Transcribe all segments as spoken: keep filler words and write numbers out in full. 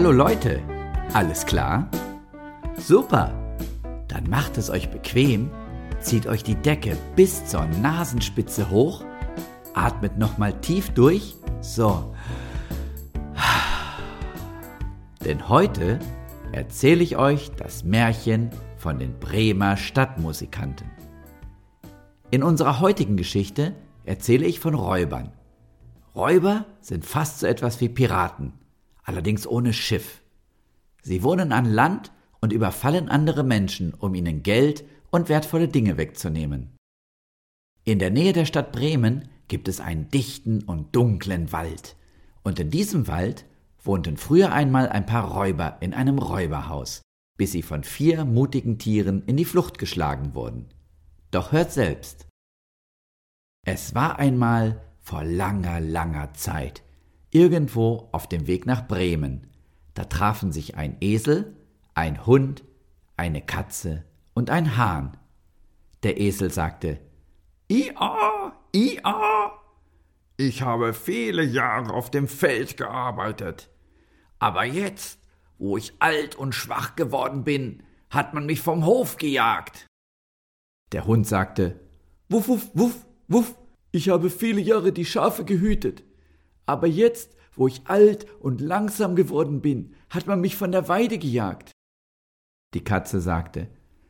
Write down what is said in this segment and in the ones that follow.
Hallo Leute, alles klar? Super, dann macht es euch bequem, zieht euch die Decke bis zur Nasenspitze hoch, atmet nochmal tief durch, so. Denn heute erzähle ich euch das Märchen von den Bremer Stadtmusikanten. In unserer heutigen Geschichte erzähle ich von Räubern. Räuber sind fast so etwas wie Piraten, allerdings ohne Schiff. Sie wohnen an Land und überfallen andere Menschen, um ihnen Geld und wertvolle Dinge wegzunehmen. In der Nähe der Stadt Bremen gibt es einen dichten und dunklen Wald. Und in diesem Wald wohnten früher einmal ein paar Räuber in einem Räuberhaus, bis sie von vier mutigen Tieren in die Flucht geschlagen wurden. Doch hört selbst. Es war einmal vor langer, langer Zeit, irgendwo auf dem Weg nach Bremen. Da trafen sich ein Esel, ein Hund, eine Katze und ein Hahn. Der Esel sagte: Ia, ia, ich habe viele Jahre auf dem Feld gearbeitet. Aber jetzt, wo ich alt und schwach geworden bin, hat man mich vom Hof gejagt. Der Hund sagte: Wuff, wuff, wuff, wuff, ich habe viele Jahre die Schafe gehütet. Aber jetzt, wo ich alt und langsam geworden bin, hat man mich von der Weide gejagt. Die Katze sagte: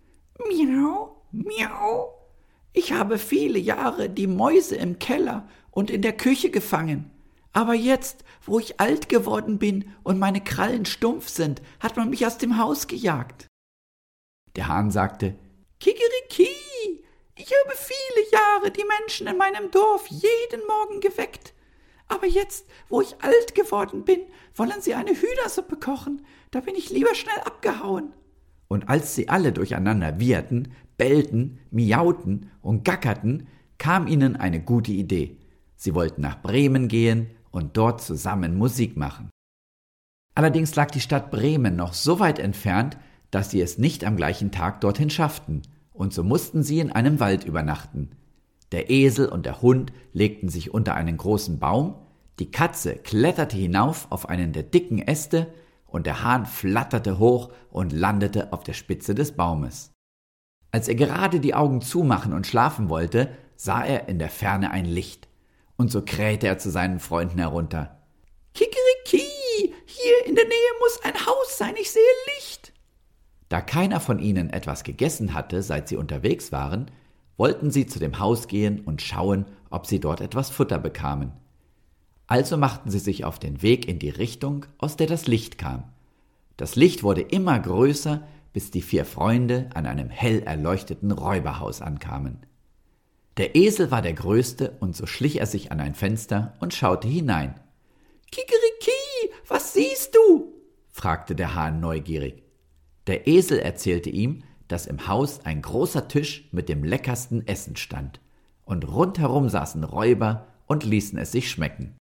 Miau, miau, ich habe viele Jahre die Mäuse im Keller und in der Küche gefangen. Aber jetzt, wo ich alt geworden bin und meine Krallen stumpf sind, hat man mich aus dem Haus gejagt. Der Hahn sagte: Kikeriki, ich habe viele Jahre die Menschen in meinem Dorf jeden Morgen geweckt. Aber jetzt, wo ich alt geworden bin, wollen sie eine Hühnersuppe kochen. Da bin ich lieber schnell abgehauen. Und als sie alle durcheinander wieherten, bellten, miauten und gackerten, kam ihnen eine gute Idee. Sie wollten nach Bremen gehen und dort zusammen Musik machen. Allerdings lag die Stadt Bremen noch so weit entfernt, dass sie es nicht am gleichen Tag dorthin schafften, und so mussten sie in einem Wald übernachten. Der Esel und der Hund legten sich unter einen großen Baum, die Katze kletterte hinauf auf einen der dicken Äste und der Hahn flatterte hoch und landete auf der Spitze des Baumes. Als er gerade die Augen zumachen und schlafen wollte, sah er in der Ferne ein Licht. Und so krähte er zu seinen Freunden herunter: Kikeriki, hier in der Nähe muss ein Haus sein, ich sehe Licht. Da keiner von ihnen etwas gegessen hatte, seit sie unterwegs waren, wollten sie zu dem Haus gehen und schauen, ob sie dort etwas Futter bekamen. Also machten sie sich auf den Weg in die Richtung, aus der das Licht kam. Das Licht wurde immer größer, bis die vier Freunde an einem hell erleuchteten Räuberhaus ankamen. Der Esel war der Größte, und so schlich er sich an ein Fenster und schaute hinein. »Kikeriki, was siehst du?« fragte der Hahn neugierig. Der Esel erzählte ihm, dass im Haus ein großer Tisch mit dem leckersten Essen stand, und rundherum saßen Räuber und ließen es sich schmecken.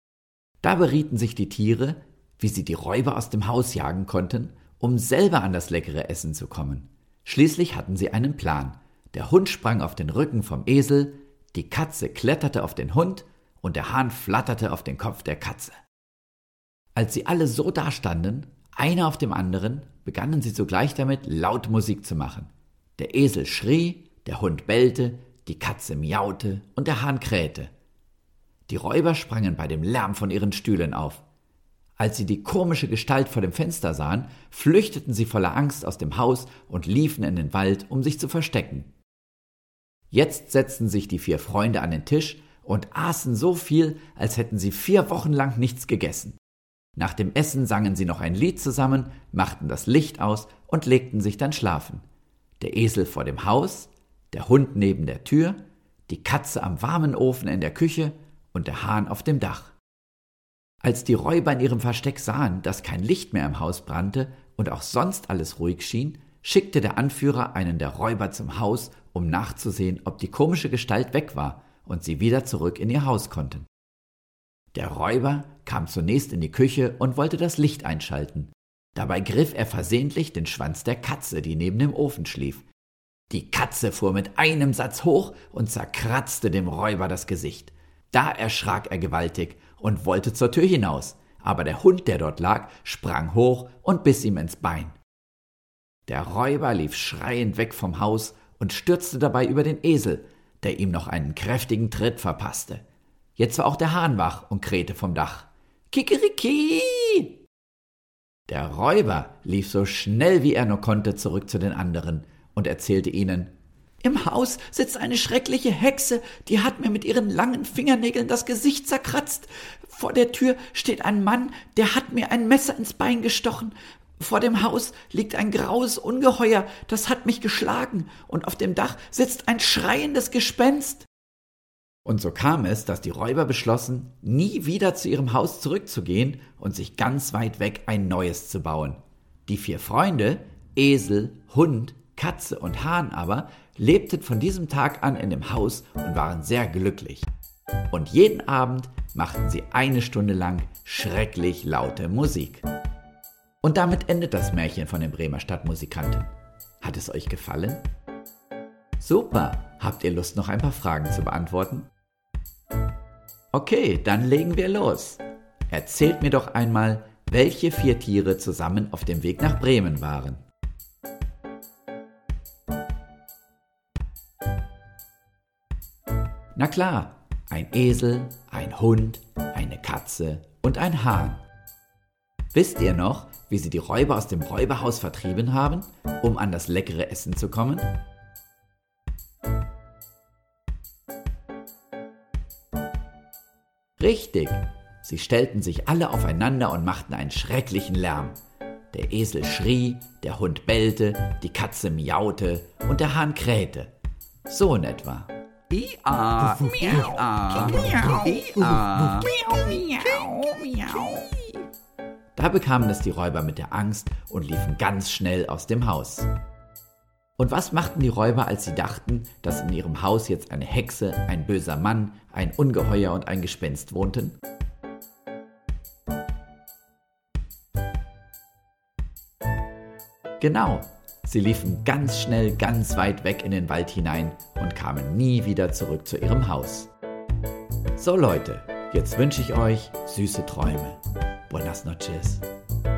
Da berieten sich die Tiere, wie sie die Räuber aus dem Haus jagen konnten, um selber an das leckere Essen zu kommen. Schließlich hatten sie einen Plan. Der Hund sprang auf den Rücken vom Esel, die Katze kletterte auf den Hund und der Hahn flatterte auf den Kopf der Katze. Als sie alle so dastanden, einer auf dem anderen, begannen sie sogleich damit, laut Musik zu machen. Der Esel schrie, der Hund bellte, die Katze miaute und der Hahn krähte. Die Räuber sprangen bei dem Lärm von ihren Stühlen auf. Als sie die komische Gestalt vor dem Fenster sahen, flüchteten sie voller Angst aus dem Haus und liefen in den Wald, um sich zu verstecken. Jetzt setzten sich die vier Freunde an den Tisch und aßen so viel, als hätten sie vier Wochen lang nichts gegessen. Nach dem Essen sangen sie noch ein Lied zusammen, machten das Licht aus und legten sich dann schlafen. Der Esel vor dem Haus, der Hund neben der Tür, die Katze am warmen Ofen in der Küche und der Hahn auf dem Dach. Als die Räuber in ihrem Versteck sahen, dass kein Licht mehr im Haus brannte und auch sonst alles ruhig schien, schickte der Anführer einen der Räuber zum Haus, um nachzusehen, ob die komische Gestalt weg war und sie wieder zurück in ihr Haus konnten. Der Räuber kam zunächst in die Küche und wollte das Licht einschalten. Dabei griff er versehentlich den Schwanz der Katze, die neben dem Ofen schlief. Die Katze fuhr mit einem Satz hoch und zerkratzte dem Räuber das Gesicht. Da erschrak er gewaltig und wollte zur Tür hinaus, aber der Hund, der dort lag, sprang hoch und biss ihm ins Bein. Der Räuber lief schreiend weg vom Haus und stürzte dabei über den Esel, der ihm noch einen kräftigen Tritt verpasste. Jetzt war auch der Hahn wach und krähte vom Dach. Kikeriki! Der Räuber lief so schnell wie er nur konnte zurück zu den anderen und erzählte ihnen: Im Haus sitzt eine schreckliche Hexe, die hat mir mit ihren langen Fingernägeln das Gesicht zerkratzt. Vor der Tür steht ein Mann, der hat mir ein Messer ins Bein gestochen. Vor dem Haus liegt ein graues Ungeheuer, das hat mich geschlagen, und auf dem Dach sitzt ein schreiendes Gespenst. Und so kam es, dass die Räuber beschlossen, nie wieder zu ihrem Haus zurückzugehen und sich ganz weit weg ein neues zu bauen. Die vier Freunde, Esel, Hund, Katze und Hahn aber, lebten von diesem Tag an in dem Haus und waren sehr glücklich. Und jeden Abend machten sie eine Stunde lang schrecklich laute Musik. Und damit endet das Märchen von den Bremer Stadtmusikanten. Hat es euch gefallen? Super! Habt ihr Lust, noch ein paar Fragen zu beantworten? Okay, dann legen wir los. Erzählt mir doch einmal, welche vier Tiere zusammen auf dem Weg nach Bremen waren. Na klar, ein Esel, ein Hund, eine Katze und ein Hahn. Wisst ihr noch, wie sie die Räuber aus dem Räuberhaus vertrieben haben, um an das leckere Essen zu kommen? Richtig, sie stellten sich alle aufeinander und machten einen schrecklichen Lärm. Der Esel schrie, der Hund bellte, die Katze miaute und der Hahn krähte. So in etwa. Ia, miau, miau, ia, miau, miau. Da bekamen es die Räuber mit der Angst und liefen ganz schnell aus dem Haus. Und was machten die Räuber, als sie dachten, dass in ihrem Haus jetzt eine Hexe, ein böser Mann, ein Ungeheuer und ein Gespenst wohnten? Genau, sie liefen ganz schnell ganz weit weg in den Wald hinein und kamen nie wieder zurück zu ihrem Haus. So Leute, jetzt wünsche ich euch süße Träume. Buenas noches.